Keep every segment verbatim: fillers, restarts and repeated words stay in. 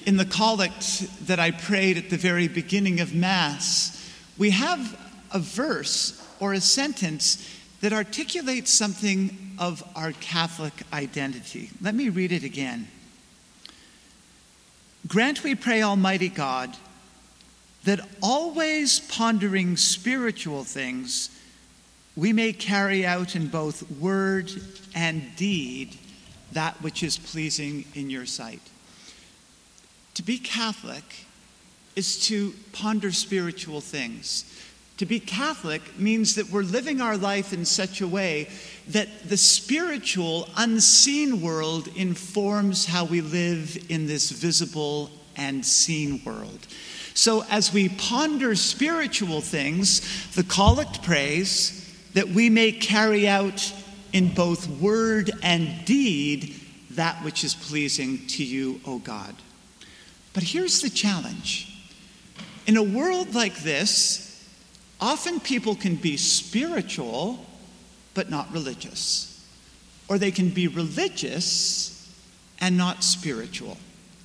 In the collect that I prayed at the very beginning of Mass, we have a verse or a sentence that articulates something of our Catholic identity. Let me read it again. Grant, we pray, Almighty God, that always pondering spiritual things, we may carry out in both word and deed that which is pleasing in your sight. To be Catholic is to ponder spiritual things. To be Catholic means that we're living our life in such a way that the spiritual, unseen world informs how we live in this visible and seen world. So as we ponder spiritual things, the collect prays that we may carry out in both word and deed that which is pleasing to you, O God. But here's the challenge. In a world like this, often people can be spiritual, but not religious. Or they can be religious and not spiritual.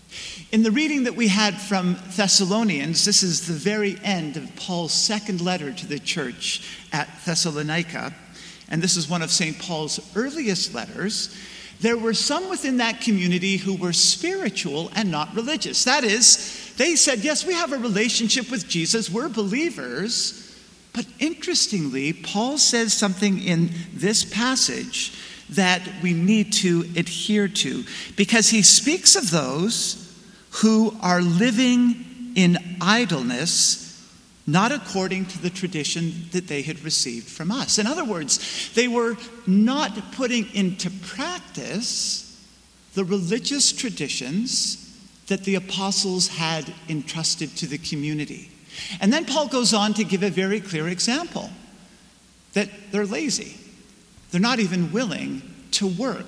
In the reading that we had from Thessalonians, this is the very end of Paul's second letter to the church at Thessalonica, and this is one of Saint Paul's earliest letters. There were some within that community who were spiritual and not religious. That is, they said, yes, we have a relationship with Jesus, we're believers. But interestingly, Paul says something in this passage that we need to adhere to, because he speaks of those who are living in idleness, not according to the tradition that they had received from us. In other words, they were not putting into practice the religious traditions that the apostles had entrusted to the community. And then Paul goes on to give a very clear example, that they're lazy. They're not even willing to work.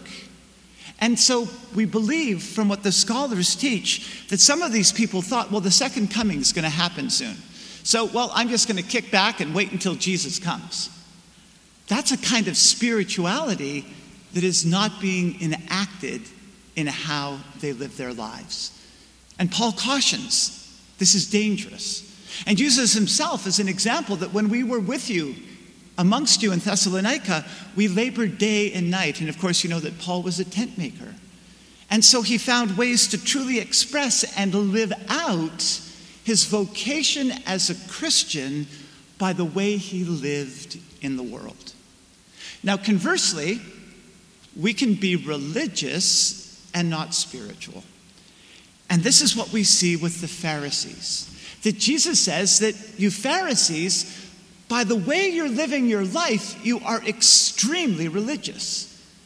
And so we believe from what the scholars teach that some of these people thought, well, the second coming is going to happen soon. So, well, I'm just going to kick back and wait until Jesus comes. That's a kind of spirituality that is not being enacted in how they live their lives. And Paul cautions, this is dangerous. And uses himself as an example that when we were with you, amongst you in Thessalonica, we labored day and night. And of course, you know that Paul was a tent maker. And so he found ways to truly express and live out his vocation as a Christian by the way he lived in the world. Now, conversely, we can be religious and not spiritual. And this is what we see with the Pharisees. That Jesus says that you Pharisees, by the way you're living your life, you are extremely religious.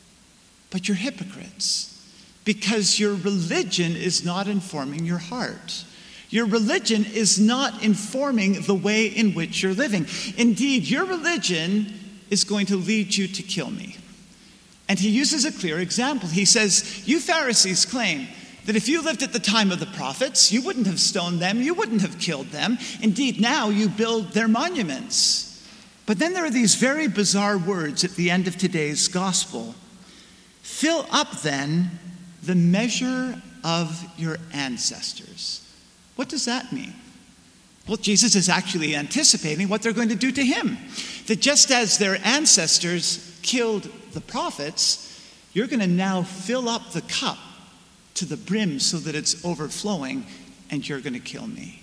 But you're hypocrites, because your religion is not informing your heart. Your religion is not informing the way in which you're living. Indeed, your religion is going to lead you to kill me. And he uses a clear example. He says, you Pharisees claim that if you lived at the time of the prophets, you wouldn't have stoned them, you wouldn't have killed them. Indeed, now you build their monuments. But then there are these very bizarre words at the end of today's gospel. Fill up then the measure of your ancestors. What does that mean? Well, Jesus is actually anticipating what they're going to do to him. That just as their ancestors killed the prophets, you're going to now fill up the cup to the brim so that it's overflowing, and you're going to kill me.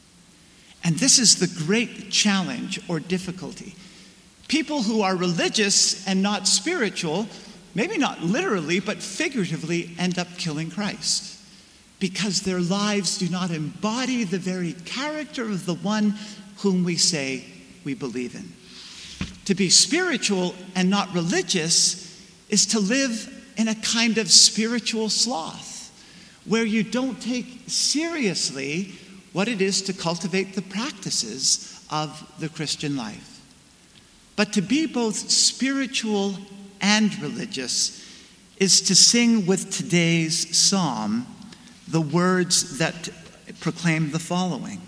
And this is the great challenge or difficulty. People who are religious and not spiritual, maybe not literally, but figuratively, end up killing Christ, because their lives do not embody the very character of the one whom we say we believe in. To be spiritual and not religious is to live in a kind of spiritual sloth, where you don't take seriously what it is to cultivate the practices of the Christian life. But to be both spiritual and religious is to sing with today's psalm the words that proclaim the following.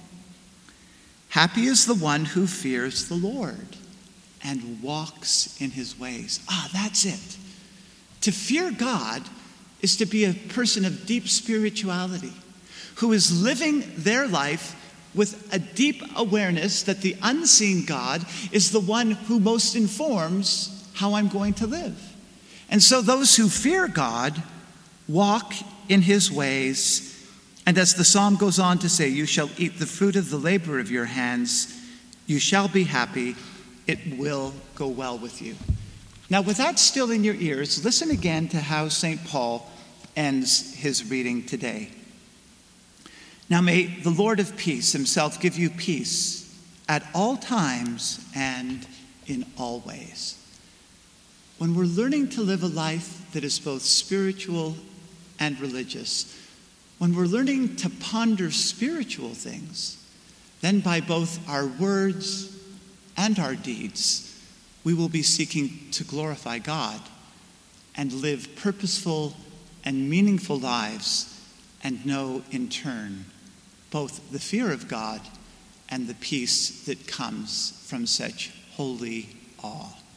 Happy is the one who fears the Lord and walks in his ways. Ah, that's it. To fear God is to be a person of deep spirituality, who is living their life with a deep awareness that the unseen God is the one who most informs how I'm going to live. And so those who fear God walk in his ways. And as the psalm goes on to say, you shall eat the fruit of the labor of your hands. You shall be happy. It will go well with you. Now, with that still in your ears, listen again to how Saint Paul ends his reading today. Now may the Lord of peace himself give you peace at all times and in all ways. When we're learning to live a life that is both spiritual and religious, when we're learning to ponder spiritual things, then by both our words and our deeds, we will be seeking to glorify God and live purposeful and meaningful lives and know in turn both the fear of God and the peace that comes from such holy awe.